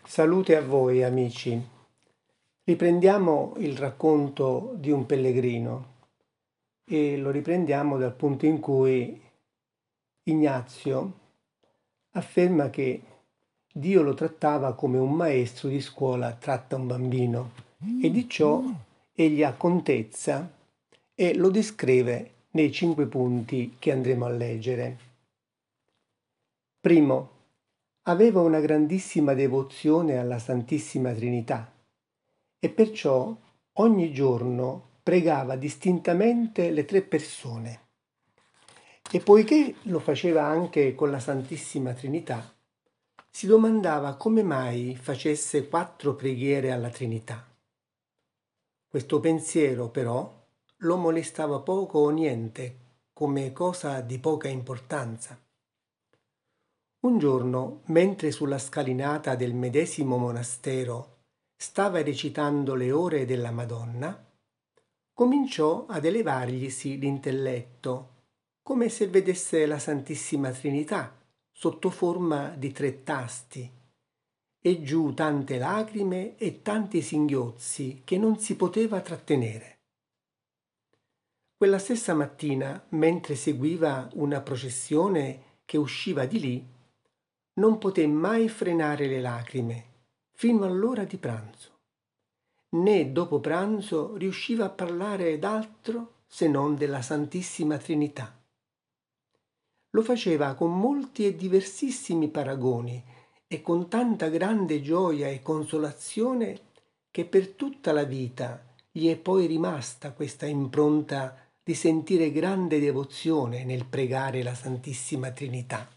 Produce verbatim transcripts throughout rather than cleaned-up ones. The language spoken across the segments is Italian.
Salute a voi, amici. Riprendiamo il racconto di un pellegrino e lo riprendiamo dal punto in cui Ignazio afferma che Dio lo trattava come un maestro di scuola tratta un bambino e di ciò egli ha contezza e lo descrive nei cinque punti che andremo a leggere. Primo, aveva una grandissima devozione alla Santissima Trinità e perciò ogni giorno pregava distintamente le tre persone. E poiché lo faceva anche con la Santissima Trinità, si domandava come mai facesse quattro preghiere alla Trinità. Questo pensiero, però, lo molestava poco o niente, come cosa di poca importanza. Un giorno, mentre sulla scalinata del medesimo monastero stava recitando le ore della Madonna, cominciò ad elevarglisi l'intelletto, come se vedesse la Santissima Trinità sotto forma di tre tasti, e giù tante lacrime e tanti singhiozzi che non si poteva trattenere. Quella stessa mattina, mentre seguiva una processione che usciva di lì, non poté mai frenare le lacrime fino all'ora di pranzo, né dopo pranzo riusciva a parlare d'altro se non della Santissima Trinità. Lo faceva con molti e diversissimi paragoni e con tanta grande gioia e consolazione che per tutta la vita gli è poi rimasta questa impronta di sentire grande devozione nel pregare la Santissima Trinità.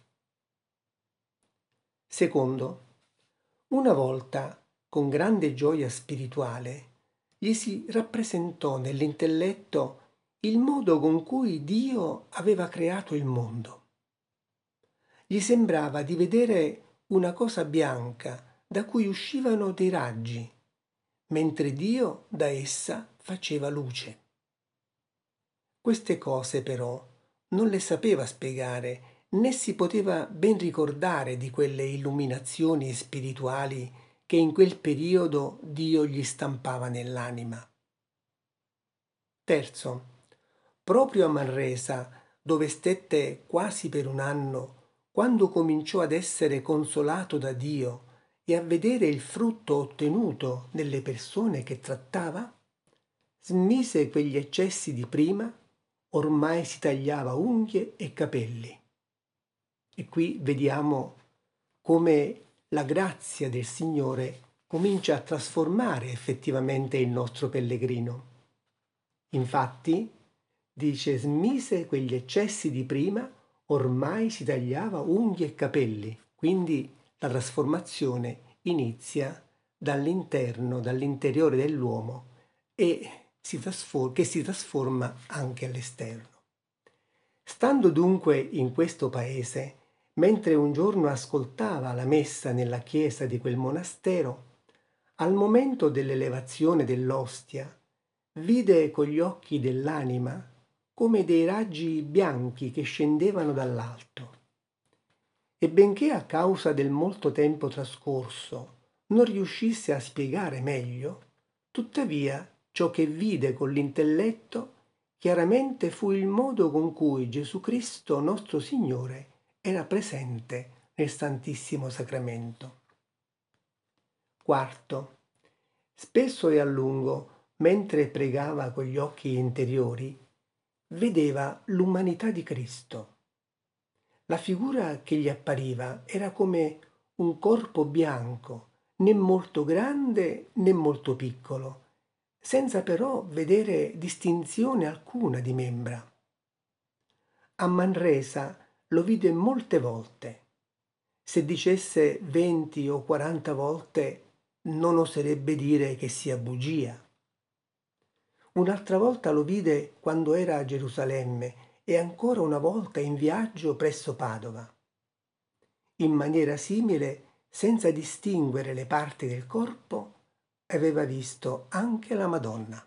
Secondo, una volta, con grande gioia spirituale, gli si rappresentò nell'intelletto il modo con cui Dio aveva creato il mondo. Gli sembrava di vedere una cosa bianca da cui uscivano dei raggi, mentre Dio da essa faceva luce. Queste cose però non le sapeva spiegare, né si poteva ben ricordare di quelle illuminazioni spirituali che in quel periodo Dio gli stampava nell'anima. Terzo, proprio a Manresa, dove stette quasi per un anno, quando cominciò ad essere consolato da Dio e a vedere il frutto ottenuto nelle persone che trattava, smise quegli eccessi di prima, ormai si tagliava unghie e capelli. E qui vediamo come la grazia del Signore comincia a trasformare effettivamente il nostro pellegrino. Infatti, dice, smise quegli eccessi di prima, ormai si tagliava unghie e capelli, quindi la trasformazione inizia dall'interno, dall'interiore dell'uomo e si trasfor- che si trasforma anche all'esterno. Stando dunque in questo paese, mentre un giorno ascoltava la messa nella chiesa di quel monastero, al momento dell'elevazione dell'ostia, vide con gli occhi dell'anima come dei raggi bianchi che scendevano dall'alto. E benché a causa del molto tempo trascorso non riuscisse a spiegare meglio, tuttavia ciò che vide con l'intelletto chiaramente fu il modo con cui Gesù Cristo nostro Signore era presente nel Santissimo Sacramento. Quarto, spesso e a lungo, mentre pregava con gli occhi interiori, vedeva l'umanità di Cristo. La figura che gli appariva era come un corpo bianco, né molto grande né molto piccolo, senza però vedere distinzione alcuna di membra. A Manresa lo vide molte volte. Se dicesse venti o quaranta volte, non oserebbe dire che sia bugia. Un'altra volta lo vide quando era a Gerusalemme e ancora una volta in viaggio presso Padova. In maniera simile, senza distinguere le parti del corpo, aveva visto anche la Madonna.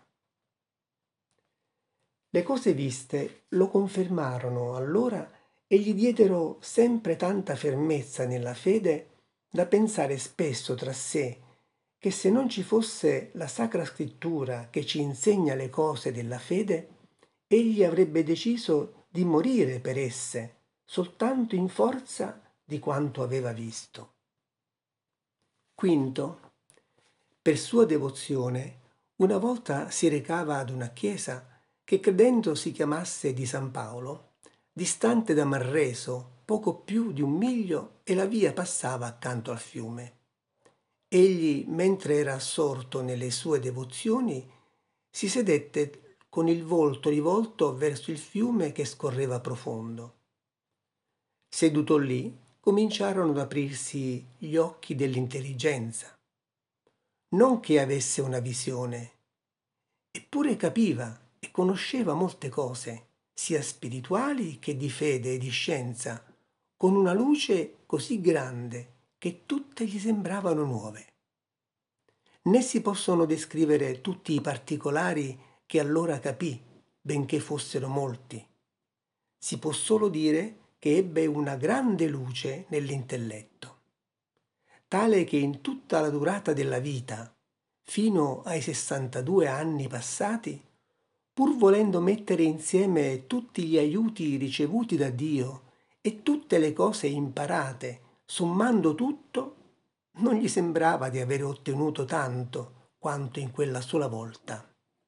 Le cose viste lo confermarono allora e gli diedero sempre tanta fermezza nella fede da pensare spesso tra sé che se non ci fosse la Sacra Scrittura che ci insegna le cose della fede, egli avrebbe deciso di morire per esse, soltanto in forza di quanto aveva visto. Quinto, per sua devozione, una volta si recava ad una chiesa che credendo si chiamasse di San Paolo, distante da Marreso poco più di un miglio, e la via passava accanto al fiume. Egli, mentre era assorto nelle sue devozioni, si sedette con il volto rivolto verso il fiume che scorreva profondo. Seduto lì, cominciarono ad aprirsi gli occhi dell'intelligenza. Non che avesse una visione, eppure capiva e conosceva molte cose, sia spirituali che di fede e di scienza, con una luce così grande che tutte gli sembravano nuove. Né si possono descrivere tutti i particolari che allora capì, benché fossero molti. Si può solo dire che ebbe una grande luce nell'intelletto, tale che in tutta la durata della vita, fino ai sessantadue anni passati, pur volendo mettere insieme tutti gli aiuti ricevuti da Dio e tutte le cose imparate, sommando tutto, non gli sembrava di avere ottenuto tanto quanto in quella sola volta.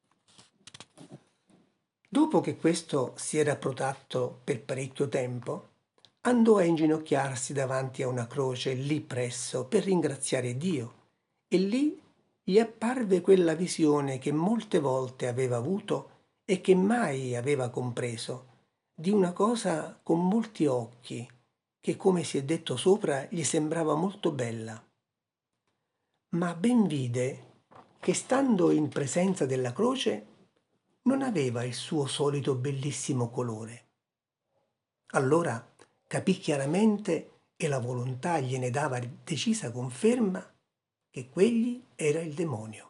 Dopo che questo si era protratto per parecchio tempo, andò a inginocchiarsi davanti a una croce lì presso per ringraziare Dio, e lì gli apparve quella visione che molte volte aveva avuto e che mai aveva compreso, di una cosa con molti occhi, che come si è detto sopra gli sembrava molto bella. Ma ben vide che stando in presenza della croce non aveva il suo solito bellissimo colore. Allora capì chiaramente, e la volontà gliene dava decisa conferma, che quegli era il demonio.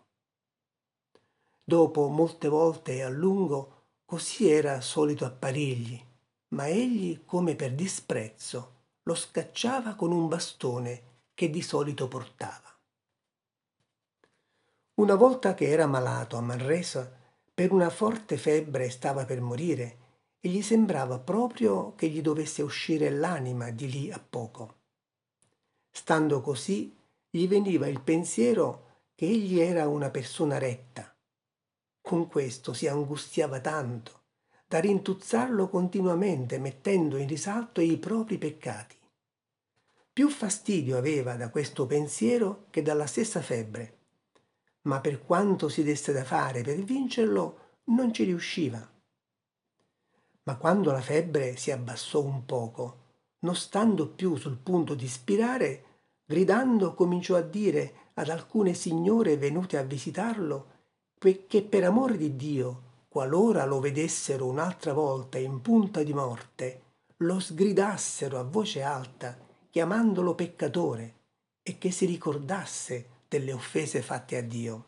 Dopo molte volte e a lungo così era solito apparirgli, ma egli, come per disprezzo, lo scacciava con un bastone che di solito portava. Una volta che era malato a Manresa, per una forte febbre stava per morire, e gli sembrava proprio che gli dovesse uscire l'anima di lì a poco. Stando così, gli veniva il pensiero che egli era una persona retta. Con questo si angustiava tanto da rintuzzarlo continuamente, mettendo in risalto i propri peccati. Più fastidio aveva da questo pensiero che dalla stessa febbre, ma per quanto si desse da fare per vincerlo, non ci riusciva. Ma quando la febbre si abbassò un poco, non stando più sul punto di spirare, gridando cominciò a dire ad alcune signore venute a visitarlo che per amore di Dio, qualora lo vedessero un'altra volta in punta di morte, lo sgridassero a voce alta, chiamandolo peccatore, e che si ricordasse delle offese fatte a Dio.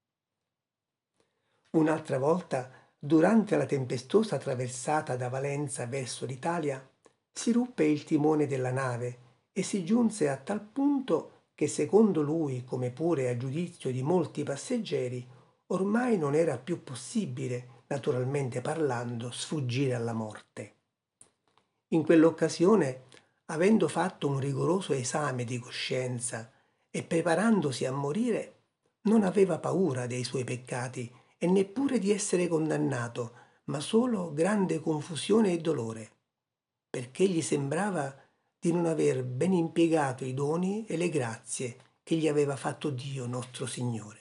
Un'altra volta, durante la tempestosa traversata da Valenza verso l'Italia, si ruppe il timone della nave e si giunse a tal punto che, secondo lui, come pure a giudizio di molti passeggeri, ormai non era più possibile, naturalmente parlando, sfuggire alla morte. In quell'occasione, avendo fatto un rigoroso esame di coscienza e preparandosi a morire, non aveva paura dei suoi peccati e neppure di essere condannato, ma solo grande confusione e dolore, perché gli sembrava di non aver ben impiegato i doni e le grazie che gli aveva fatto Dio nostro Signore.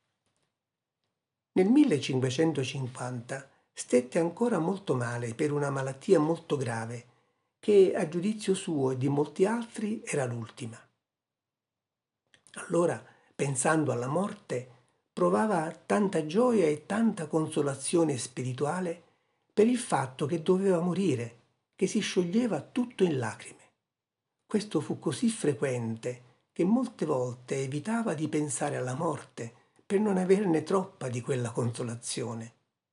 Nel millecinquecentocinquanta stette ancora molto male per una malattia molto grave, che a giudizio suo e di molti altri era l'ultima. Allora, pensando alla morte, provava tanta gioia e tanta consolazione spirituale per il fatto che doveva morire, che si scioglieva tutto in lacrime. Questo fu così frequente che molte volte evitava di pensare alla morte per non averne troppa di quella consolazione.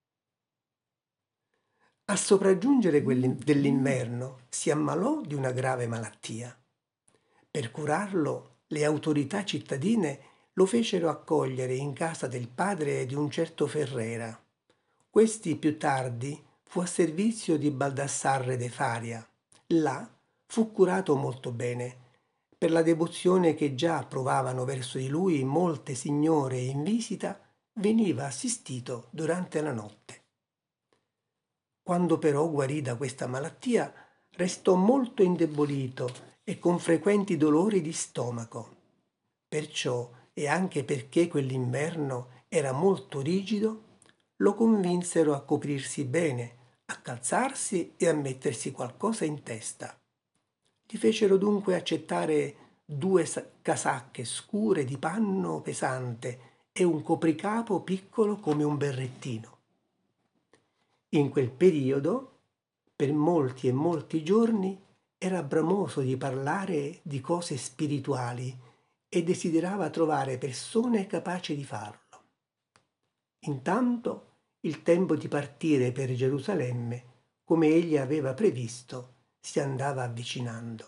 A sopraggiungere dell'inverno si ammalò di una grave malattia. Per curarlo le autorità cittadine lo fecero accogliere in casa del padre di un certo Ferrera. Questi più tardi fu a servizio di Baldassarre de Faria. Là fu curato molto bene, per la devozione che già provavano verso di lui molte signore in visita, veniva assistito durante la notte. Quando però guarì da questa malattia, restò molto indebolito e con frequenti dolori di stomaco. Perciò, e anche perché quell'inverno era molto rigido, lo convinsero a coprirsi bene, a calzarsi e a mettersi qualcosa in testa. Gli fecero dunque accettare due casacche scure di panno pesante e un copricapo piccolo come un berrettino. In quel periodo, per molti e molti giorni, era bramoso di parlare di cose spirituali e desiderava trovare persone capaci di farlo. Intanto il tempo di partire per Gerusalemme, come egli aveva previsto, si andava avvicinando.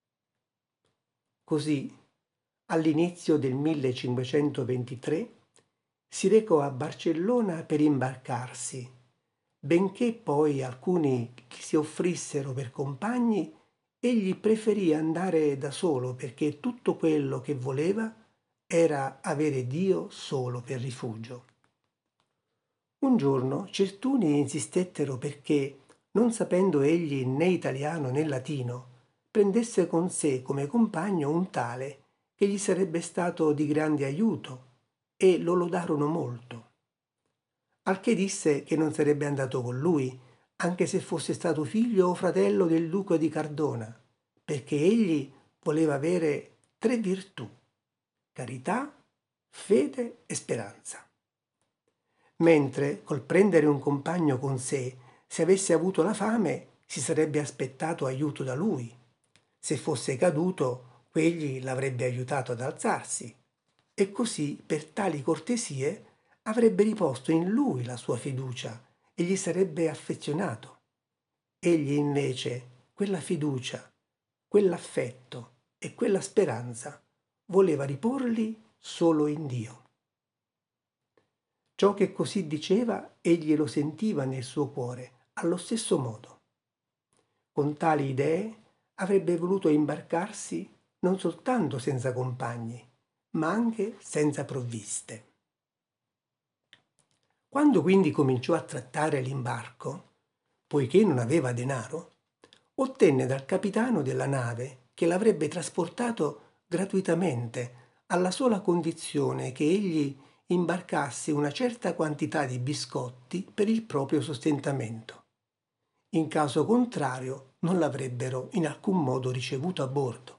Così, all'inizio del millecinquecentoventitré, si recò a Barcellona per imbarcarsi, benché poi alcuni gli si offrissero per compagni, egli preferì andare da solo perché tutto quello che voleva era avere Dio solo per rifugio. Un giorno certuni insistettero perché, non sapendo egli né italiano né latino, prendesse con sé come compagno un tale che gli sarebbe stato di grande aiuto, e lo lodarono molto. Al che disse che non sarebbe andato con lui, anche se fosse stato figlio o fratello del duca di Cardona, perché egli voleva avere tre virtù: carità, fede e speranza. Mentre col prendere un compagno con sé, se avesse avuto la fame, si sarebbe aspettato aiuto da lui. Se fosse caduto, quegli l'avrebbe aiutato ad alzarsi, e così per tali cortesie avrebbe riposto in lui la sua fiducia e gli sarebbe affezionato. Egli invece quella fiducia, quell'affetto e quella speranza voleva riporli solo in Dio. Ciò che così diceva, egli lo sentiva nel suo cuore, allo stesso modo. Con tali idee avrebbe voluto imbarcarsi non soltanto senza compagni, ma anche senza provviste. Quando quindi cominciò a trattare l'imbarco, poiché non aveva denaro, ottenne dal capitano della nave che l'avrebbe trasportato gratuitamente, alla sola condizione che egli imbarcasse una certa quantità di biscotti per il proprio sostentamento. In caso contrario non l'avrebbero in alcun modo ricevuto a bordo.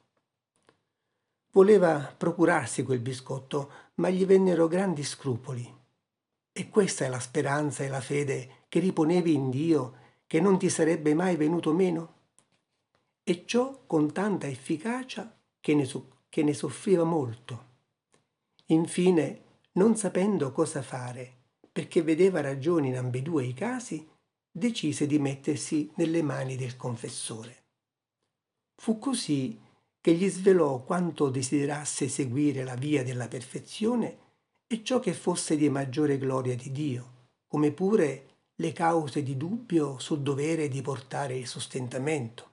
Voleva procurarsi quel biscotto, ma gli vennero grandi scrupoli. E questa è la speranza e la fede che riponevi in Dio, che non ti sarebbe mai venuto meno? E ciò con tanta efficacia che ne, so- che ne soffriva molto. Infine, non sapendo cosa fare, perché vedeva ragioni in ambedue i casi, decise di mettersi nelle mani del confessore. Fu così che gli svelò quanto desiderasse seguire la via della perfezione e ciò che fosse di maggiore gloria di Dio, come pure le cause di dubbio sul dovere di portare il sostentamento.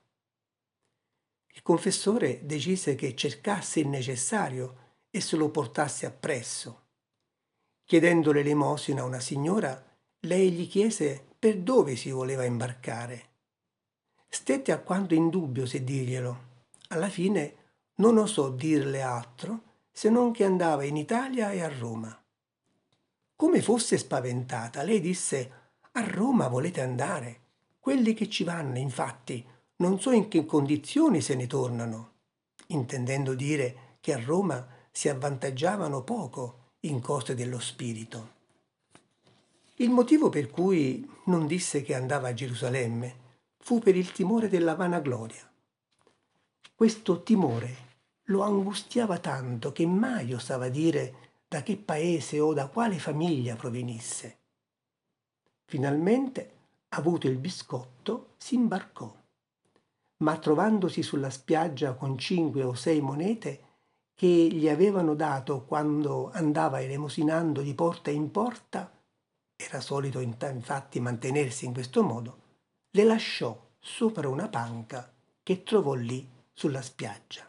Il confessore decise che cercasse il necessario e se lo portasse appresso. Chiedendo l'elemosina a una signora, lei gli chiese per dove si voleva imbarcare. Stette alquanto in dubbio se dirglielo. Alla fine non osò dirle altro se non che andava in Italia e a Roma. Come fosse spaventata, lei disse: «A Roma volete andare? Quelli che ci vanno, infatti, non so in che condizioni se ne tornano», intendendo dire che a Roma si avvantaggiavano poco in cose dello spirito. Il motivo per cui non disse che andava a Gerusalemme fu per il timore della vanagloria. Questo timore lo angustiava tanto che mai osava dire da che paese o da quale famiglia provenisse. Finalmente, avuto il biscotto, si imbarcò, ma trovandosi sulla spiaggia con cinque o sei monete, che gli avevano dato quando andava elemosinando di porta in porta, era solito infatti mantenersi in questo modo, le lasciò sopra una panca che trovò lì sulla spiaggia.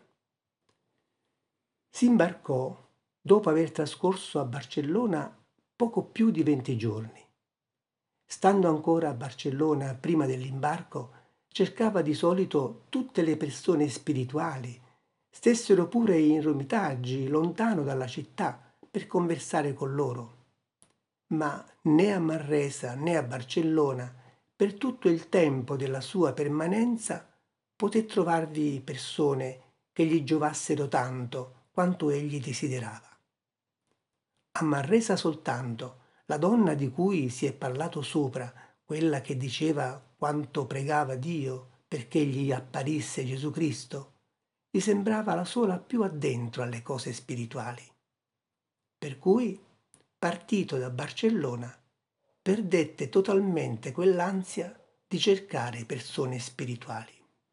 Si imbarcò dopo aver trascorso a Barcellona poco più di venti giorni. Stando ancora a Barcellona prima dell'imbarco, cercava di solito tutte le persone spirituali, stessero pure in Romitaggi, lontano dalla città, per conversare con loro. Ma né a Manresa né a Barcellona, per tutto il tempo della sua permanenza, poté trovarvi persone che gli giovassero tanto quanto egli desiderava. A Manresa soltanto la donna di cui si è parlato sopra, quella che diceva quanto pregava Dio perché gli apparisse Gesù Cristo, gli sembrava la sola più addentro alle cose spirituali. Per cui, partito da Barcellona, perdette totalmente quell'ansia di cercare persone spirituali.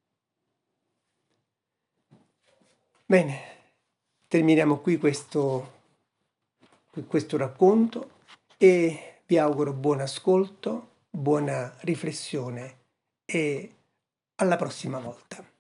Bene, terminiamo qui questo, questo racconto e vi auguro buon ascolto, buona riflessione e alla prossima volta.